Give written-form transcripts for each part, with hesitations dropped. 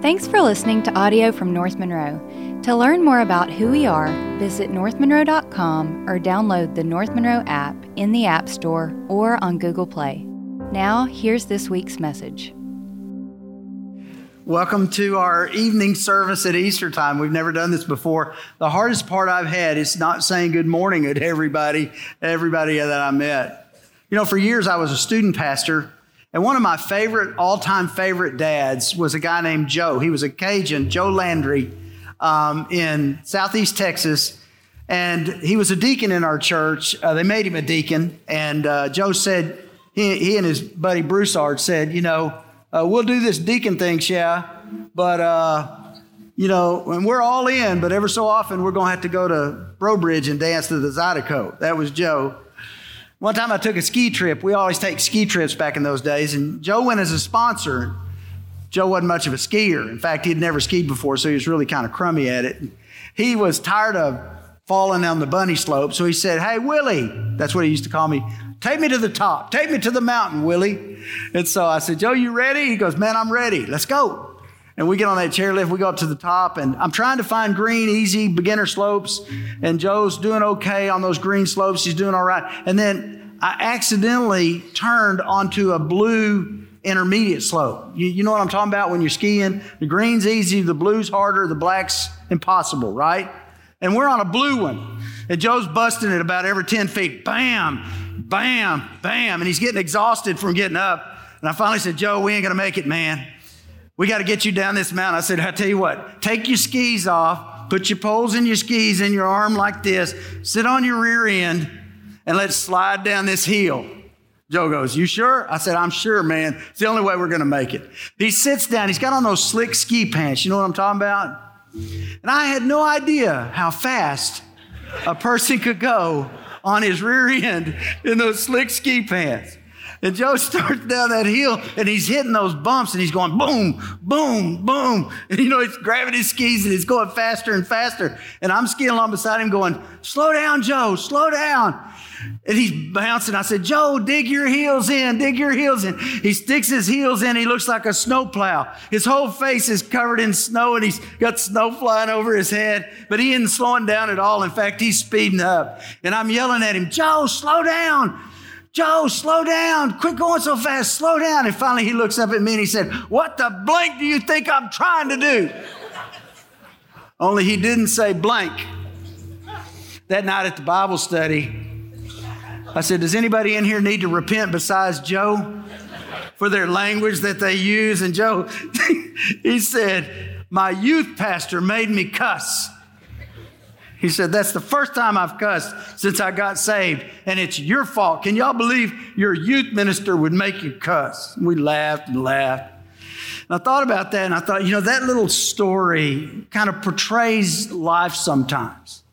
Thanks for listening to audio from North Monroe. To learn more about who we are, visit northmonroe.com or download the North Monroe app in the App Store or on Google Play. Now, here's this week's message. Welcome to our evening service at Easter time. We've never done this before. The hardest part I've had is not saying good morning to everybody that I met. You know, for years I was a student pastor, and one of my all-time favorite dads was a guy named Joe. He was a Cajun, Joe Landry, in Southeast Texas, and he was a deacon in our church. They made him a deacon, and Joe said, he and his buddy Broussard said, we'll do this deacon thing, but, and we're all in, but ever so often we're going to have to go to Brobridge and dance to the Zydeco. That was Joe. One time I took a ski trip. We always take ski trips back in those days, and Joe went as a sponsor. Joe wasn't much of a skier. In fact, he'd never skied before, so he was really kind of crummy at it. He was tired of falling down the bunny slope, so he said, "Hey, Willie," that's what he used to call me, "take me to the top. Take me to the mountain, Willie." And so I said, "Joe, you ready?" He goes, "Man, I'm ready. Let's go." And we get on that chairlift. We go up to the top, and I'm trying to find green, easy, beginner slopes. And Joe's doing okay on those green slopes. He's doing all right. And then I accidentally turned onto a blue intermediate slope. You know what I'm talking about when you're skiing? The green's easy, the blue's harder, the black's impossible, right? And we're on a blue one. And Joe's busting it about every 10 feet. Bam, bam, bam. And he's getting exhausted from getting up. And I finally said, "Joe, we ain't going to make it, man. We got to get you down this mountain." I said, "I tell you what, take your skis off, put your poles in your skis in your arm like this, sit on your rear end, and let's slide down this hill." Joe goes, "You sure?" I said, "I'm sure, man. It's the only way we're going to make it." He sits down. He's got on those slick ski pants. You know what I'm talking about? And I had no idea how fast a person could go on his rear end in those slick ski pants. And Joe starts down that hill, and he's hitting those bumps, and he's going boom, boom, boom. And he's grabbing his skis, and he's going faster and faster. And I'm skiing along beside him going, "Slow down, Joe, slow down." And he's bouncing. I said, "Joe, dig your heels in, dig your heels in." He sticks his heels in. He looks like a snowplow. His whole face is covered in snow, and he's got snow flying over his head. But he isn't slowing down at all. In fact, he's speeding up. And I'm yelling at him, "Joe, slow down. Joe, slow down. Quit going so fast. Slow down." And finally he looks up at me and he said, "What the blank do you think I'm trying to do?" Only he didn't say blank. That night at the Bible study, I said, "Does anybody in here need to repent besides Joe for their language that they use?" And Joe, he said, "My youth pastor made me cuss." He said, "That's the first time I've cussed since I got saved, and it's your fault. Can y'all believe your youth minister would make you cuss?" And we laughed and laughed. And I thought about that, and I thought, that little story kind of portrays life sometimes.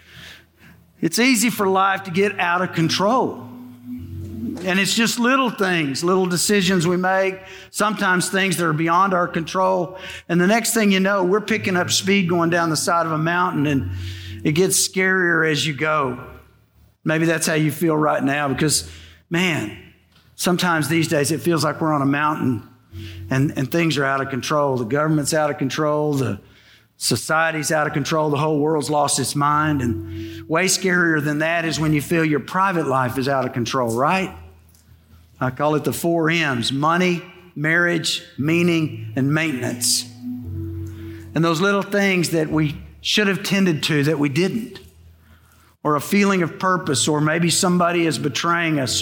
It's easy for life to get out of control. And it's just little things, little decisions we make, sometimes things that are beyond our control. And the next thing you know, we're picking up speed going down the side of a mountain, and it gets scarier as you go. Maybe that's how you feel right now because, man, sometimes these days it feels like we're on a mountain and things are out of control. The government's out of control. The society's out of control. The whole world's lost its mind. And way scarier than that is when you feel your private life is out of control, right? I call it the 4 M's: money, marriage, meaning, and maintenance. And those little things that we should have tended to that we didn't, or a feeling of purpose, or maybe somebody is betraying us.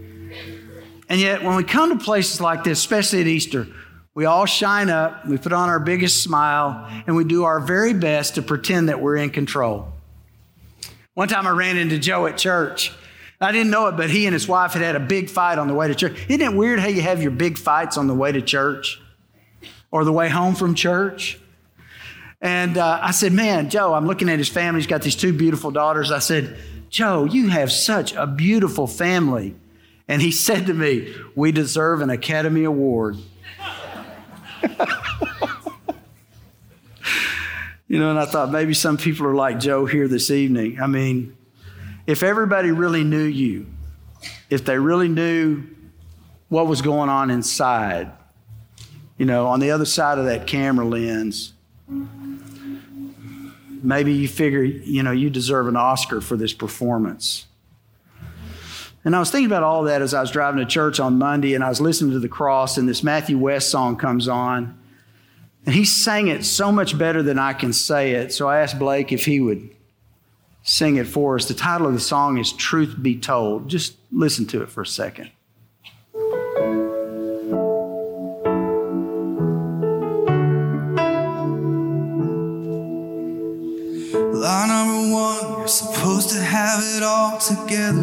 And yet when we come to places like this, especially at Easter, we all shine up, we put on our biggest smile, and we do our very best to pretend that we're in control. One time I ran into Joe at church. I didn't know it, but he and his wife had a big fight on the way to church. Isn't it weird how you have your big fights on the way to church or the way home from church? And I said, "Man, Joe," I'm looking at his family. He's got these 2 beautiful daughters. I said, "Joe, you have such a beautiful family." And he said to me, "We deserve an Academy Award." And I thought maybe some people are like Joe here this evening. I mean, if everybody really knew you, if they really knew what was going on inside, on the other side of that camera lens. Maybe you figure, you deserve an Oscar for this performance. And I was thinking about all that as I was driving to church on Monday, and I was listening to The Cross, and this Matthew West song comes on. And he sang it so much better than I can say it. So I asked Blake if he would sing it for us. The title of the song is Truth Be Told. Just listen to it for a second. Lie number one, you're supposed to have it all together.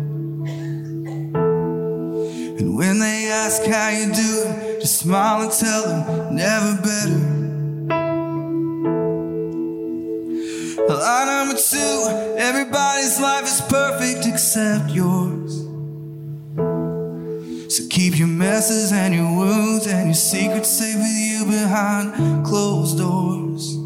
And when they ask how you do it, just smile and tell them, never better. Lie number two, everybody's life is perfect except yours. So keep your messes and your wounds and your secrets safe with you behind closed doors.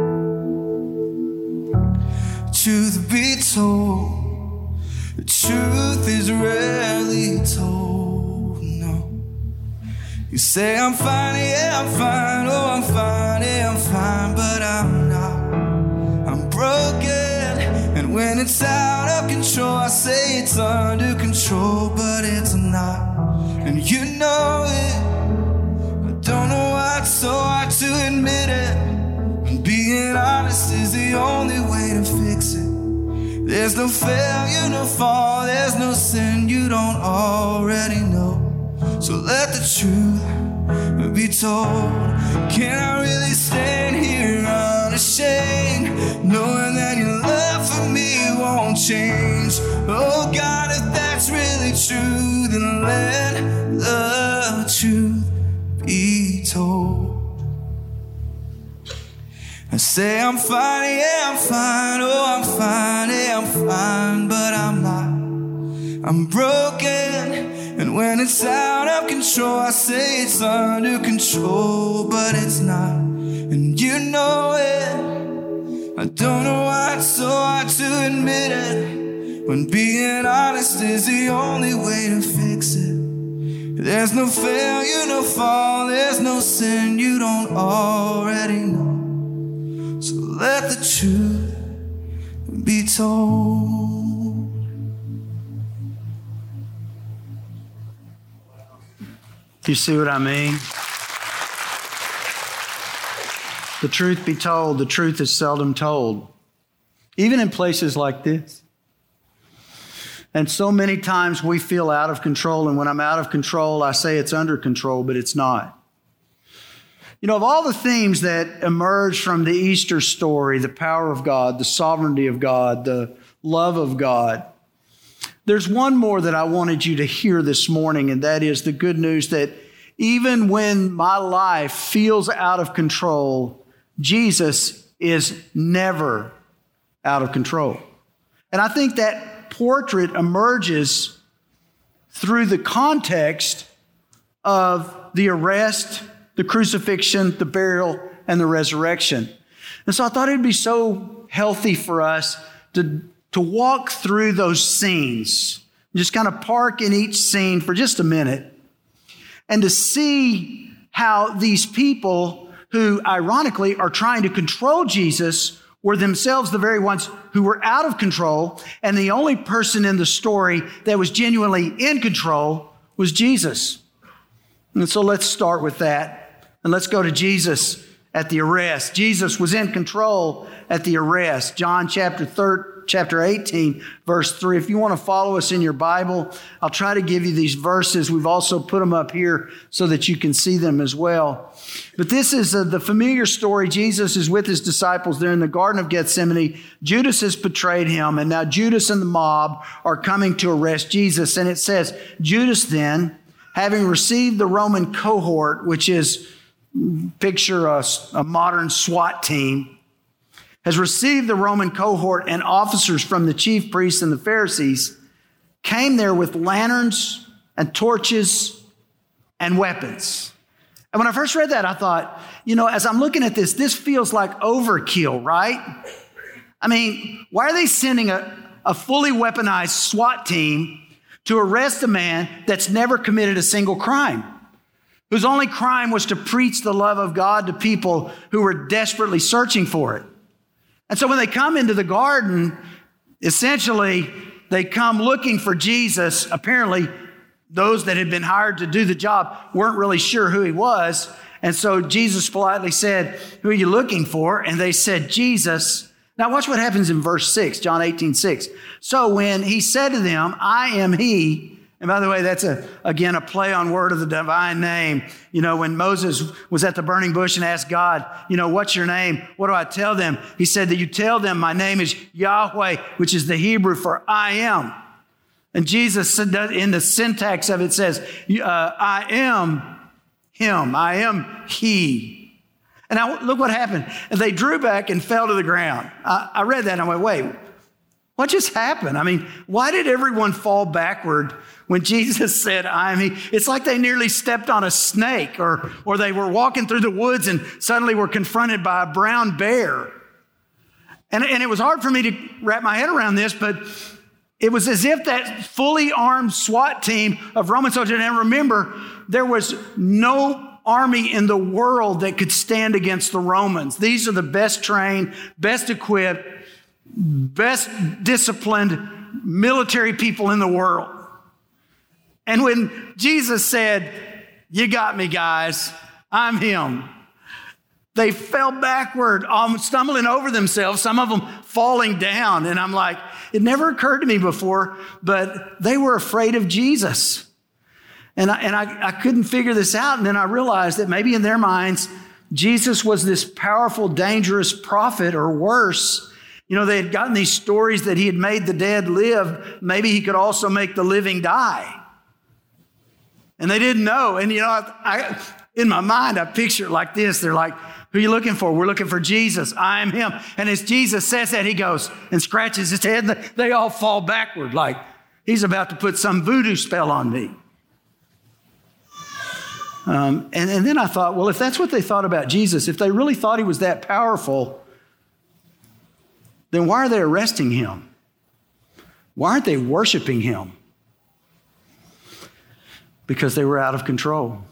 Truth be told, the truth is rarely told, no. You say I'm fine, yeah, I'm fine, oh, I'm fine, yeah, I'm fine, but I'm not. I'm broken, and when it's out of control, I say it's under control, but it's not. And you know it, I don't know why it's so hard to admit it. Being honest is the only way to fix it. There's no failure, no fall, there's no sin you don't already know. So let the truth be told. Can I really stand here unashamed, knowing that your love for me won't change? Oh God, if that's really true, then let the truth be told. I say I'm fine, yeah, I'm fine, oh, I'm fine, yeah, I'm fine, but I'm not. I'm broken, and when it's out of control, I say it's under control, but it's not. And you know it, I don't know why it's so hard to admit it, when being honest is the only way to fix it. There's no failure, no fall, there's no sin you don't already know. So let the truth be told. Do you see what I mean? The truth be told, the truth is seldom told, even in places like this. And so many times we feel out of control, and when I'm out of control, I say it's under control, but it's not. Of all the themes that emerge from the Easter story, the power of God, the sovereignty of God, the love of God, there's one more that I wanted you to hear this morning, and that is the good news that even when my life feels out of control, Jesus is never out of control. And I think that portrait emerges through the context of the arrest, the crucifixion, the burial, and the resurrection. And so I thought it'd be so healthy for us to walk through those scenes, just kind of park in each scene for just a minute, and to see how these people who ironically are trying to control Jesus were themselves the very ones who were out of control, and the only person in the story that was genuinely in control was Jesus. And so let's start with that. And let's go to Jesus at the arrest. Jesus was in control at the arrest. John chapter 18, verse 3. If you want to follow us in your Bible, I'll try to give you these verses. We've also put them up here so that you can see them as well. But this is the familiar story. Jesus is with his disciples there in the Garden of Gethsemane. Judas has betrayed him, and now Judas and the mob are coming to arrest Jesus. And it says, Judas then, having received the Roman cohort, which is, picture a modern SWAT team, has received the Roman cohort and officers from the chief priests and the Pharisees, came there with lanterns and torches and weapons. And when I first read that, I thought, as I'm looking at this, this feels like overkill, right? I mean, why are they sending a fully weaponized SWAT team to arrest a man that's never committed a single crime? whose only crime was to preach the love of God to people who were desperately searching for it. And so when they come into the garden, essentially, they come looking for Jesus. Apparently, those that had been hired to do the job weren't really sure who he was. And so Jesus politely said, "Who are you looking for?" And they said, "Jesus." Now watch what happens in verse 6, John 18:6. So when he said to them, "I am he," and by the way, that's again a play on word of the divine name. You know, when Moses was at the burning bush and asked God, "What's your name? What do I tell them?" He said that you tell them, "My name is Yahweh," which is the Hebrew for "I am." And Jesus, in the syntax of it, says, "I am him. I am he." And now look what happened. And they drew back and fell to the ground. I read that and I went, wait, what just happened? I mean, why did everyone fall backward when Jesus said, "I am he"? It's like they nearly stepped on a snake, or they were walking through the woods and suddenly were confronted by a brown bear. And it was hard for me to wrap my head around this, but it was as if that fully armed SWAT team of Roman soldiers, and remember, there was no army in the world that could stand against the Romans. These are the best trained, best equipped, best disciplined military people in the world. And when Jesus said, "You got me, guys, I'm him," they fell backward, stumbling over themselves, some of them falling down. And I'm like, it never occurred to me before, but they were afraid of Jesus. And I couldn't figure this out. And then I realized that maybe in their minds, Jesus was this powerful, dangerous prophet, or worse. They had gotten these stories that he had made the dead live. Maybe he could also make the living die. And they didn't know. And, I in my mind, I picture it like this. They're like, "Who are you looking for?" "We're looking for Jesus. I am him." And as Jesus says that, he goes and scratches his head. And they all fall backward like he's about to put some voodoo spell on me. And then I thought, well, if that's what they thought about Jesus, if they really thought he was that powerful, then why are they arresting him? Why aren't they worshiping him? Because they were out of control.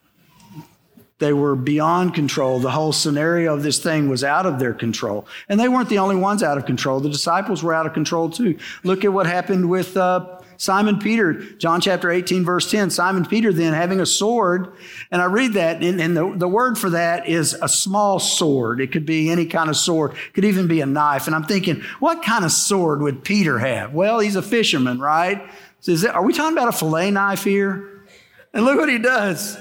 They were beyond control. The whole scenario of this thing was out of their control. And they weren't the only ones out of control. The disciples were out of control too. Look at what happened with Simon Peter, John chapter 18, verse 10. Simon Peter then, having a sword, and I read that, and the word for that is a small sword. It could be any kind of sword. It could even be a knife. And I'm thinking, what kind of sword would Peter have? Well, he's a fisherman, right? So are we talking about a fillet knife here? And look what he does.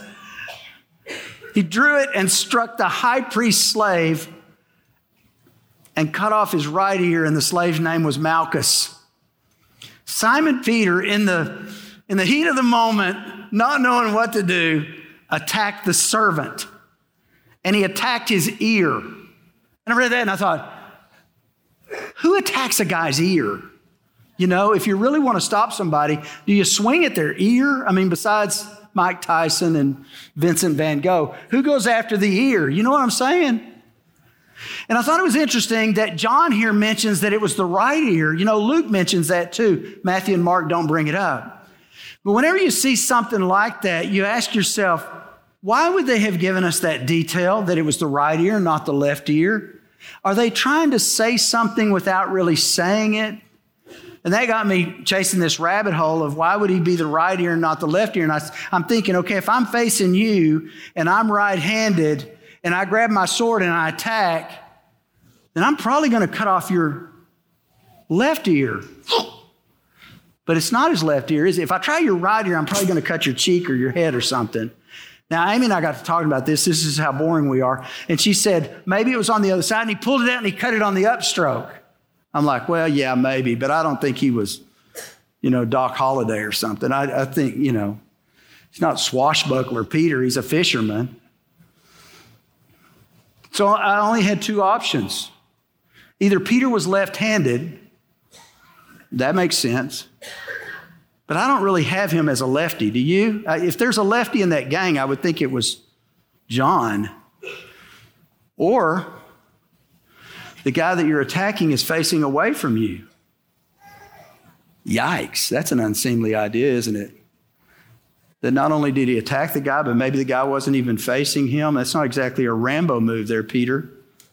He drew it and struck the high priest's slave and cut off his right ear, and the slave's name was Malchus. Simon Peter, in the heat of the moment, not knowing what to do, attacked the servant. And he attacked his ear. And I read that and I thought, who attacks a guy's ear? If you really want to stop somebody, do you swing at their ear? I mean, besides Mike Tyson and Vincent van Gogh, who goes after the ear? You know what I'm saying? And I thought it was interesting that John here mentions that it was the right ear. Luke mentions that too. Matthew and Mark don't bring it up. But whenever you see something like that, you ask yourself, why would they have given us that detail that it was the right ear, not the left ear? Are they trying to say something without really saying it? And that got me chasing this rabbit hole of why would he be the right ear and not the left ear? And I'm thinking, okay, if I'm facing you and I'm right-handed and I grab my sword and I attack, then I'm probably going to cut off your left ear. But it's not his left ear, is it? If I try your right ear, I'm probably going to cut your cheek or your head or something. Now, Amy and I got to talking about this. This is how boring we are. And she said, maybe it was on the other side, and he pulled it out and he cut it on the upstroke. I'm like, well, yeah, maybe, but I don't think he was, Doc Holliday or something. I think, he's not swashbuckler Peter. He's a fisherman. So I only had two options. Either Peter was left-handed. That makes sense. But I don't really have him as a lefty. Do you? If there's a lefty in that gang, I would think it was John. Or the guy that you're attacking is facing away from you. Yikes, that's an unseemly idea, isn't it? that not only did he attack the guy, but maybe the guy wasn't even facing him. That's not exactly a Rambo move there, Peter.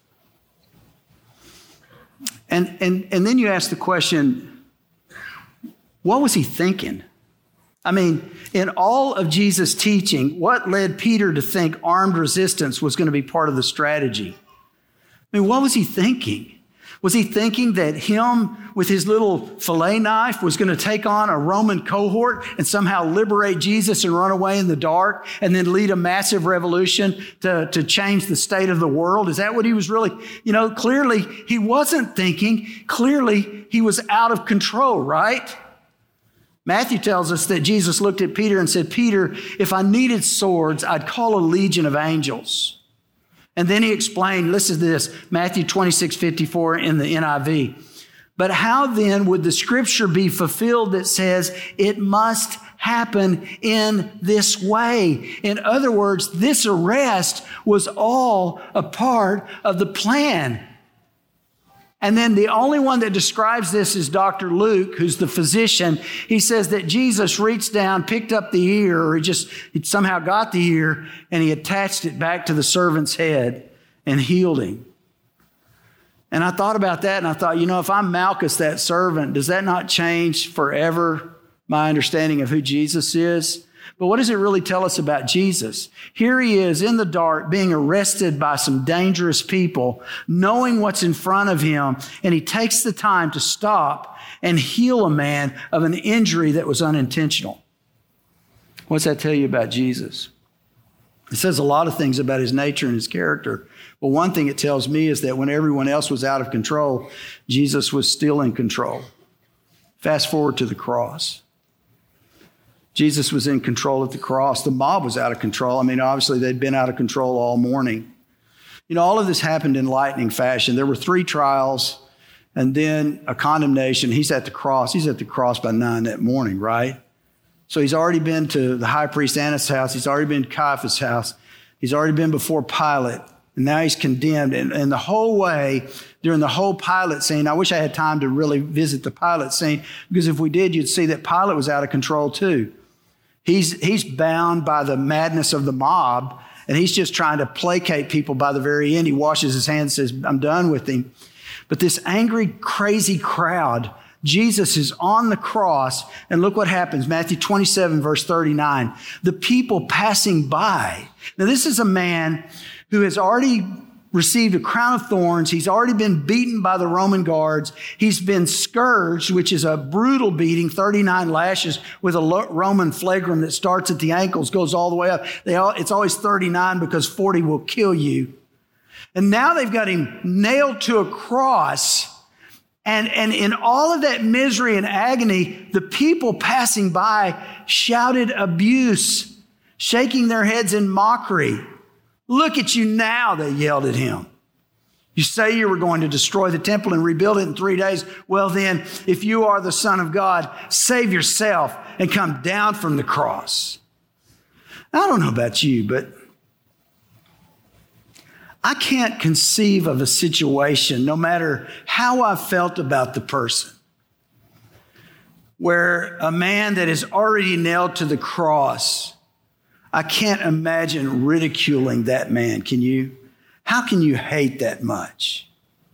And then you ask the question, what was he thinking? I mean, in all of Jesus' teaching, what led Peter to think armed resistance was going to be part of the strategy? I mean, what was he thinking? Was he thinking that him with his little fillet knife was going to take on a Roman cohort and somehow liberate Jesus and run away in the dark and then lead a massive revolution to change the state of the world? Is that what he was really, clearly he wasn't thinking. Clearly he was out of control, right? Matthew tells us that Jesus looked at Peter and said, Peter, if I needed swords, I'd call a legion of angels. And then he explained, listen to this, Matthew 26:54 in the NIV. But how then would the scripture be fulfilled that says it must happen in this way? In other words, this arrest was all a part of the plan. And then the only one that describes this is Dr. Luke, who's the physician. He says that Jesus reached down, picked up the ear, or he somehow got the ear, and he attached it back to the servant's head and healed him. And I thought about that, and I thought, if I'm Malchus, that servant, does that not change forever my understanding of who Jesus is? But what does it really tell us about Jesus? Here he is in the dark, being arrested by some dangerous people, knowing what's in front of him, and he takes the time to stop and heal a man of an injury that was unintentional. What's that tell you about Jesus? It says a lot of things about his nature and his character. But one thing it tells me is that when everyone else was out of control, Jesus was still in control. Fast forward to the cross. Jesus was in control at the cross. The mob was out of control. I mean, obviously, they'd been out of control all morning. All of this happened in lightning fashion. There were 3 trials and then a condemnation. He's at the cross. He's at the cross by 9 that morning, right? So he's already been to the high priest Annas' house. He's already been to Caiaphas' house. He's already been before Pilate. And now he's condemned. And the whole way, during the whole Pilate scene, I wish I had time to really visit the Pilate scene, because if we did, you'd see that Pilate was out of control too. He's bound by the madness of the mob, and he's just trying to placate people by the very end. He washes his hands and says, I'm done with him. But this angry, crazy crowd, Jesus is on the cross, and look what happens. Matthew 27, verse 39. The people passing by. Now, this is a man who has already received a crown of thorns. He's already been beaten by the Roman guards. He's been scourged, which is a brutal beating, 39 lashes with a Roman flagrum that starts at the ankles, goes all the way up. It's always 39 because 40 will kill you. And now they've got him nailed to a cross. And in all of that misery and agony, the people passing by shouted abuse, shaking their heads in mockery. Look at you now, they yelled at him. You say you were going to destroy the temple and rebuild it in 3 days. Well then, if you are the Son of God, save yourself and come down from the cross. I don't know about you, but I can't conceive of a situation, no matter how I felt about the person, where a man that is already nailed to the cross, I can't imagine ridiculing that man. Can you? How can you hate that much?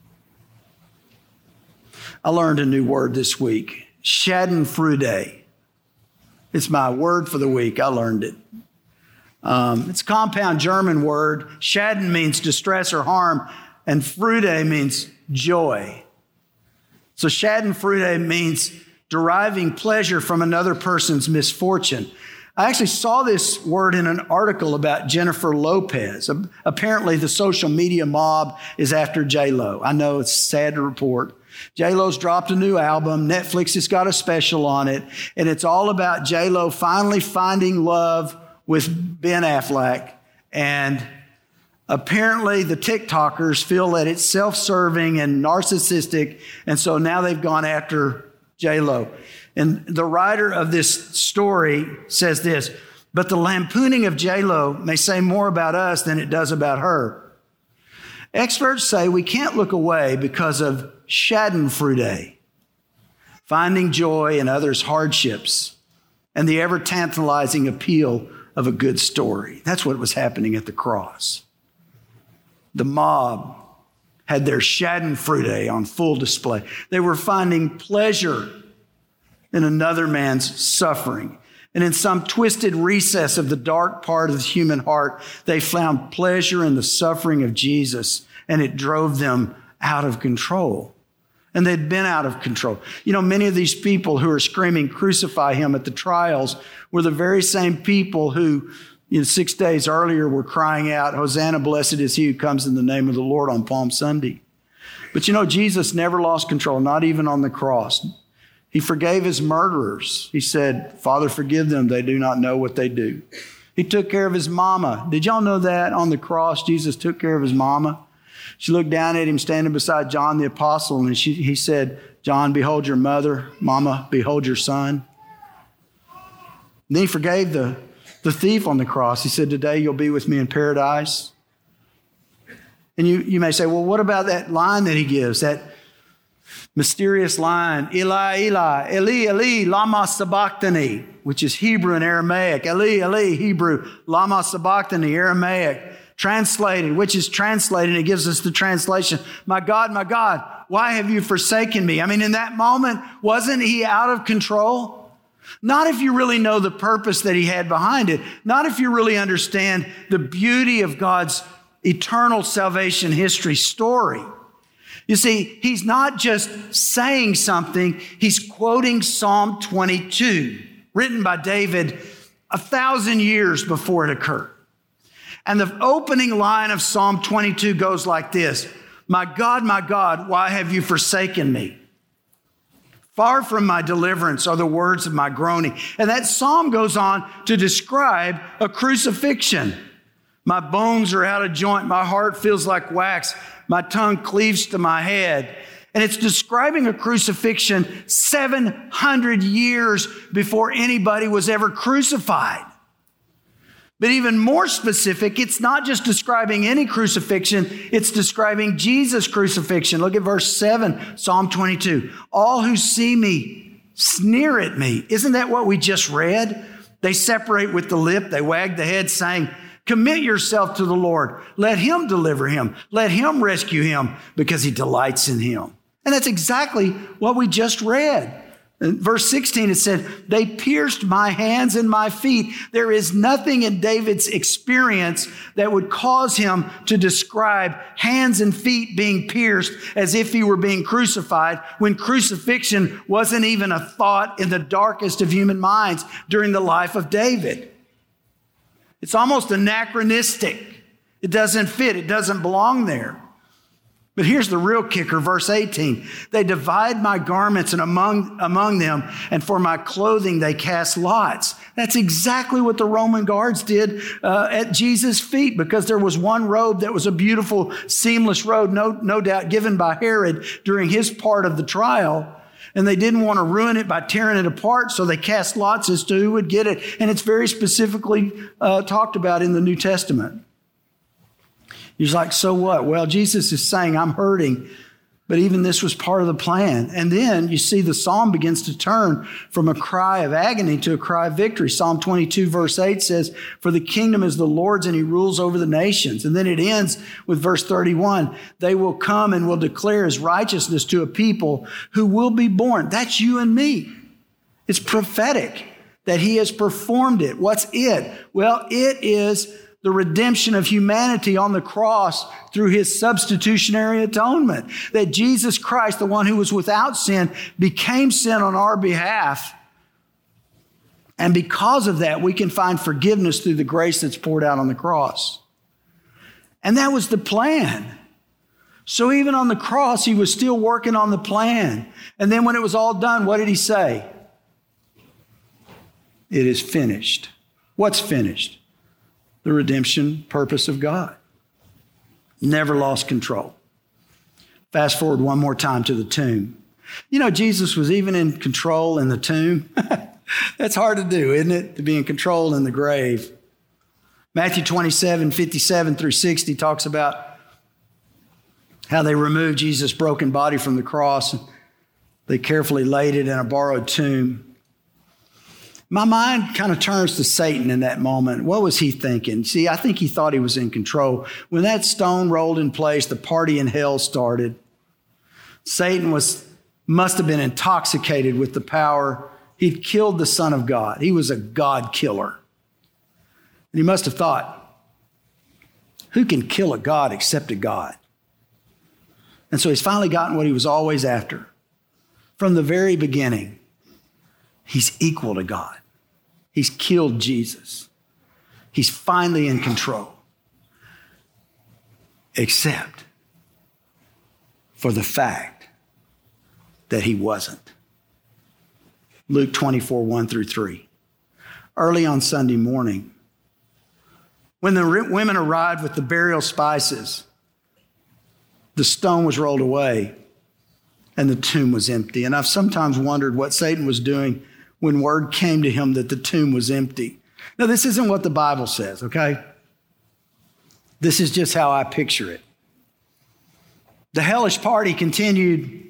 I learned a new word this week, schadenfreude. It's my word for the week. I learned it. It's a compound German word. Schaden means distress or harm, and Freude means joy. So schadenfreude means deriving pleasure from another person's misfortune. I actually saw this word in an article about Jennifer Lopez. Apparently, the social media mob is after J-Lo. I know it's sad to report. J-Lo's dropped a new album. Netflix has got a special on it. And it's all about J-Lo finally finding love with Ben Affleck. And apparently, the TikTokers feel that it's self-serving and narcissistic. And so now they've gone after J-Lo. And the writer of this story says this, but the lampooning of J-Lo may say more about us than it does about her. Experts say we can't look away because of schadenfreude, finding joy in others' hardships. and the ever-tantalizing appeal of a good story. That's what was happening at the cross. The mob had their schadenfreude on full display. They were finding pleasure in another man's suffering. And in some twisted recess of the dark part of the human heart, they found pleasure in the suffering of Jesus, and it drove them out of control. And they'd been out of control. You know, many of these people who are screaming, "Crucify him," at the trials were the very same people who, 6 days earlier were crying out, "Hosanna, blessed is he who comes in the name of the Lord" on Palm Sunday. But Jesus never lost control, not even on the cross. He forgave his murderers. He said, "Father, forgive them. They do not know what they do." He took care of his mama. Did y'all know that on the cross, Jesus took care of his mama? She looked down at him standing beside John the apostle, and he said, "John, behold your mother. Mama, behold your son." And then he forgave the thief on the cross. He said, "Today you'll be with me in paradise." And you may say, well, what about that line that he gives, that mysterious line, "Eli, Eli, Eli, Eli, lama sabachthani," which is Hebrew and Aramaic. Eli, Eli, Hebrew, lama sabachthani, Aramaic. Translated, which is translated, it gives us the translation, my God, why have you forsaken me?" I mean, in that moment, wasn't he out of control? Not if you really know the purpose that he had behind it. Not if you really understand the beauty of God's eternal salvation history story. You see, he's not just saying something, he's quoting Psalm 22, written by David 1,000 years before it occurred. And the opening line of Psalm 22 goes like this: my God, why have you forsaken me? Far from my deliverance are the words of my groaning. And that psalm goes on to describe a crucifixion. My bones are out of joint. My heart feels like wax. My tongue cleaves to my head. And it's describing a crucifixion 700 years before anybody was ever crucified. But even more specific, it's not just describing any crucifixion, it's describing Jesus' crucifixion. Look at verse 7, Psalm 22. All who see me sneer at me. Isn't that what we just read? They separate with the lip, they wag the head, saying, "Commit yourself to the Lord. Let him deliver him. Let him rescue him, because he delights in him." And that's exactly what we just read. In verse 16, it said, "They pierced my hands and my feet." There is nothing in David's experience that would cause him to describe hands and feet being pierced as if he were being crucified, when crucifixion wasn't even a thought in the darkest of human minds during the life of David. It's almost anachronistic. It doesn't fit. It doesn't belong there. But here's the real kicker, verse 18. They divide my garments and among them, and for my clothing they cast lots. That's exactly what the Roman guards did at Jesus' feet, because there was one robe that was a beautiful, seamless robe, no doubt given by Herod during his part of the trial. And they didn't want to ruin it by tearing it apart, so they cast lots as to who would get it. And it's very specifically talked about in the New Testament. He's like, so what? Well, Jesus is saying, I'm hurting, but even this was part of the plan. And then you see the psalm begins to turn from a cry of agony to a cry of victory. Psalm 22 verse 8 says, "For the kingdom is the Lord's and he rules over the nations." And then it ends with verse 31. "They will come and will declare his righteousness to a people who will be born." That's you and me. It's prophetic that he has performed it. What's it? Well, it is the redemption of humanity on the cross through his substitutionary atonement. That Jesus Christ, the one who was without sin, became sin on our behalf. And because of that, we can find forgiveness through the grace that's poured out on the cross. And that was the plan. So even on the cross, he was still working on the plan. And then when it was all done, what did he say? It is finished. What's finished? The redemption purpose of God. Never lost control. Fast forward one more time to the tomb. You know, Jesus was even in control in the tomb. That's hard to do, isn't it? To be in control in the grave. Matthew 27, 57 through 60 talks about how they removed Jesus' broken body from the cross. They carefully laid it in a borrowed tomb. My mind kind of turns to Satan in that moment. What was he thinking? See, I think he thought he was in control. When that stone rolled in place, the party in hell started. Satan must have been intoxicated with the power. He'd killed the Son of God. He was a God killer. And he must have thought, who can kill a God except a God? And so he's finally gotten what he was always after. From the very beginning, he's equal to God. He's killed Jesus. He's finally in control. Except for the fact that he wasn't. Luke 24, 1-3. Early on Sunday morning, when the women arrived with the burial spices, the stone was rolled away and the tomb was empty. And I've sometimes wondered what Satan was doing when word came to him that the tomb was empty. Now, this isn't what the Bible says, okay? This is just how I picture it. The hellish party continued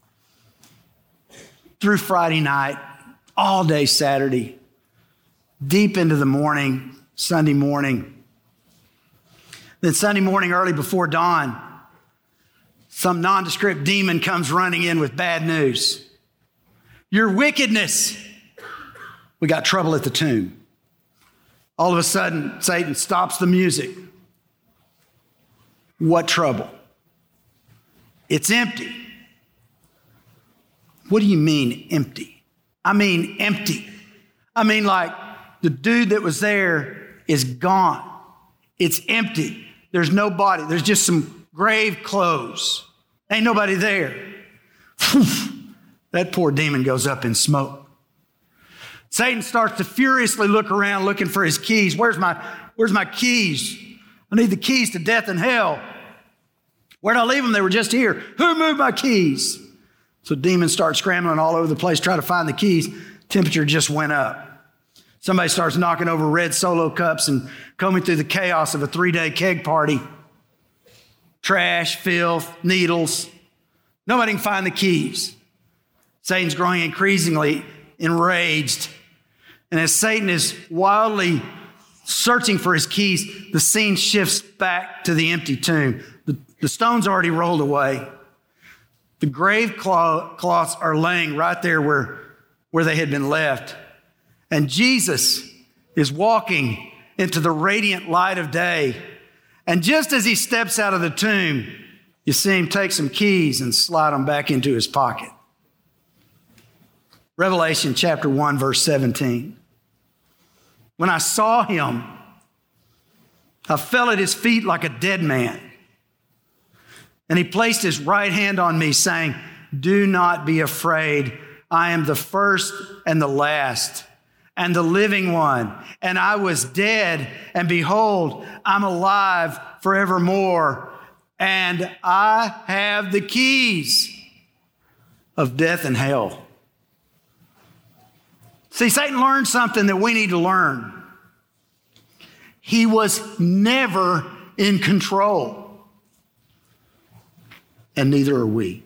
through Friday night, all day Saturday, deep into the morning, Sunday morning. Then Sunday morning, early before dawn, some nondescript demon comes running in with bad news. Your wickedness. We got trouble at the tomb. All of a sudden, Satan stops the music. What trouble? It's empty. What do you mean empty? I mean empty. I mean like the dude that was there is gone. It's empty. There's no body. There's just some grave clothes. Ain't nobody there. That poor demon goes up in smoke. Satan starts to furiously look around looking for his keys. Where's my keys? I need the keys to death and hell. Where'd I leave them? They were just here. Who moved my keys? So demons start scrambling all over the place, trying to find the keys. Temperature just went up. Somebody starts knocking over red Solo cups and combing through the chaos of a 3-day keg party. Trash, filth, needles. Nobody can find the keys. Satan's growing increasingly enraged. And as Satan is wildly searching for his keys, the scene shifts back to the empty tomb. The stone's already rolled away. The grave cloths are laying right there where they had been left. And Jesus is walking into the radiant light of day. And just as he steps out of the tomb, you see him take some keys and slide them back into his pocket. Revelation chapter 1, verse 17. When I saw him, I fell at his feet like a dead man. And he placed his right hand on me, saying, do not be afraid. I am the first and the last and the living one. And I was dead, and behold, I'm alive forevermore. And I have the keys of death and hell. See, Satan learned something that we need to learn. He was never in control. And neither are we.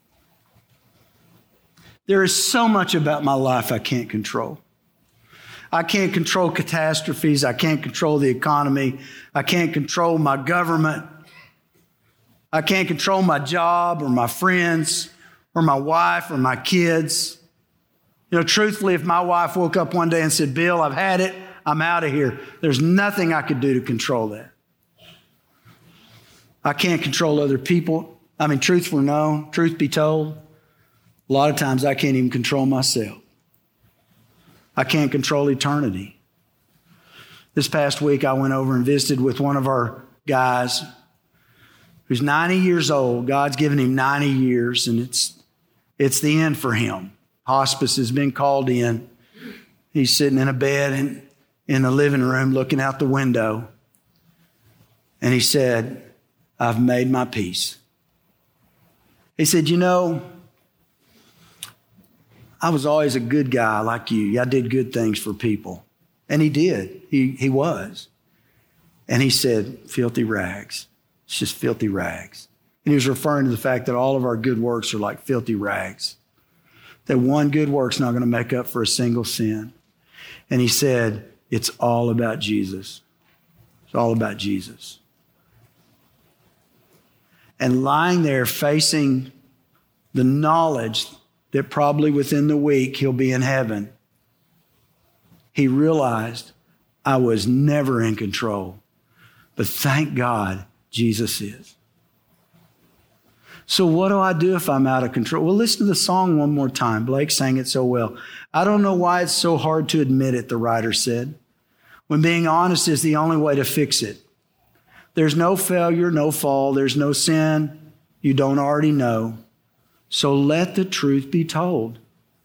There is so much about my life I can't control. I can't control catastrophes. I can't control the economy. I can't control my government. I can't control my job or my friends or my wife or my kids. You know, truthfully, if my wife woke up one day and said, Bill, I've had it, I'm out of here, there's nothing I could do to control that. I can't control other people. I mean, truth be told, a lot of times I can't even control myself. I can't control eternity. This past week, I went over and visited with one of our guys who's 90 years old. God's given him 90 years, and it's the end for him. Hospice has been called in. He's sitting in a bed in the living room looking out the window. And he said, I've made my peace. He said, you know, I was always a good guy like you. I did good things for people. And he did. He was. And he said, filthy rags. It's just filthy rags. And he was referring to the fact that all of our good works are like filthy rags. That one good work's not going to make up for a single sin. And he said, it's all about Jesus. It's all about Jesus. And lying there facing the knowledge that probably within the week he'll be in heaven, he realized, I was never in control. But thank God Jesus is. So what do I do if I'm out of control? Well, listen to the song one more time. Blake sang it so well. I don't know why it's so hard to admit it, the writer said, when being honest is the only way to fix it. There's no failure, no fall. There's no sin you don't already know. So let the truth be told.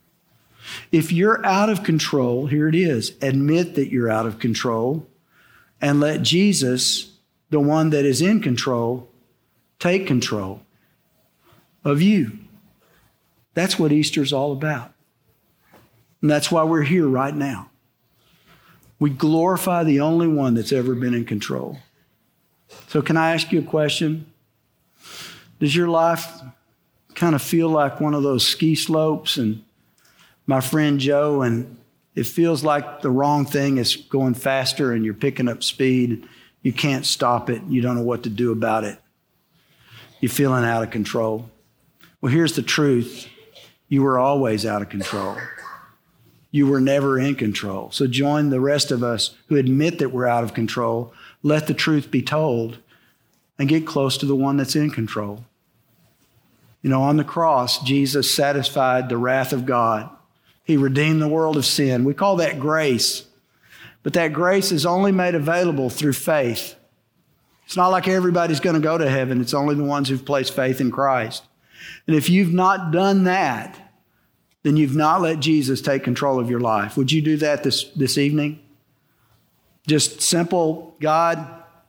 If you're out of control, here it is. Admit that you're out of control and let Jesus, the one that is in control, take control of you. That's what Easter's all about. And that's why we're here right now. We glorify the only one that's ever been in control. So can I ask you a question? Does your life kind of feel like one of those ski slopes and my friend Joe, and it feels like the wrong thing is going faster and you're picking up speed. You can't stop it. You don't know what to do about it. You're feeling out of control. Well, here's the truth. You were always out of control. You were never in control. So join the rest of us who admit that we're out of control. Let the truth be told and get close to the one that's in control. You know, on the cross, Jesus satisfied the wrath of God. He redeemed the world of sin. We call that grace. But that grace is only made available through faith. It's not like everybody's going to go to heaven. It's only the ones who've placed faith in Christ. And if you've not done that, then you've not let Jesus take control of your life. Would you do that this evening? Just simple, God,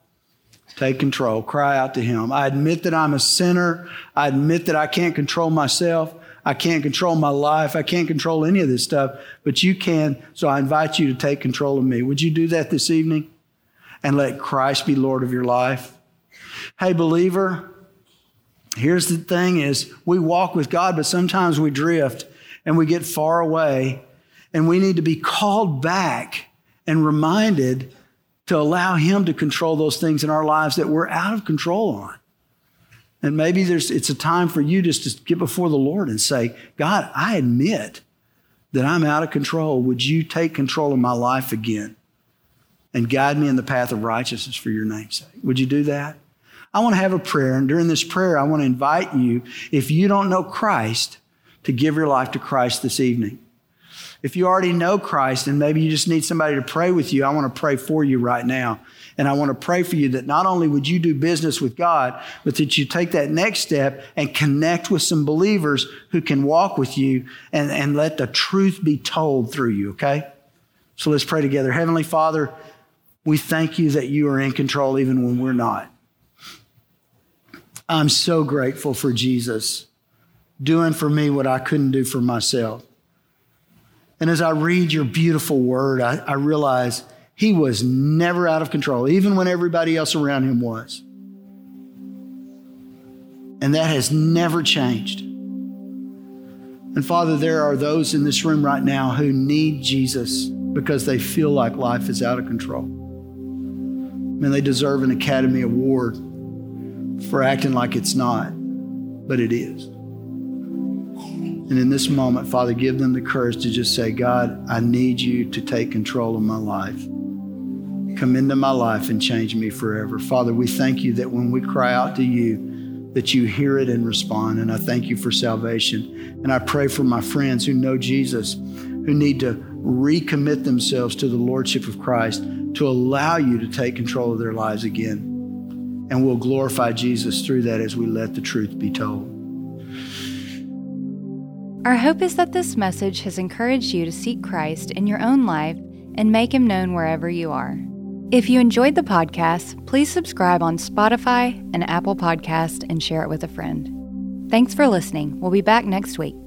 take control. Cry out to him. I admit that I'm a sinner. I admit that I can't control myself. I can't control my life. I can't control any of this stuff, but you can. So I invite you to take control of me. Would you do that this evening and let Christ be Lord of your life? Hey, believer, here's the thing is we walk with God, but sometimes we drift and we get far away, and we need to be called back and reminded to allow him to control those things in our lives that we're out of control on. And maybe it's a time for you just to get before the Lord and say, God, I admit that I'm out of control. Would you take control of my life again and guide me in the path of righteousness for your name's sake? Would you do that? I want to have a prayer. And during this prayer, I want to invite you, if you don't know Christ, to give your life to Christ this evening. If you already know Christ and maybe you just need somebody to pray with you, I want to pray for you right now. And I want to pray for you that not only would you do business with God, but that you take that next step and connect with some believers who can walk with you and let the truth be told through you, okay? So let's pray together. Heavenly Father, we thank you that you are in control even when we're not. I'm so grateful for Jesus doing for me what I couldn't do for myself. And as I read your beautiful word, I realize he was never out of control, even when everybody else around him was. And that has never changed. And Father, there are those in this room right now who need Jesus because they feel like life is out of control. Man, they deserve an Academy Award for acting like it's not, but it is. And in this moment, Father, give them the courage to just say, God, I need you to take control of my life. Come into my life and change me forever. Father, we thank you that when we cry out to you, that you hear it and respond. And I thank you for salvation. And I pray for my friends who know Jesus, who need to recommit themselves to the Lordship of Christ, to allow you to take control of their lives again. And we'll glorify Jesus through that as we let the truth be told. Our hope is that this message has encouraged you to seek Christ in your own life and make him known wherever you are. If you enjoyed the podcast, please subscribe on Spotify and Apple Podcasts and share it with a friend. Thanks for listening. We'll be back next week.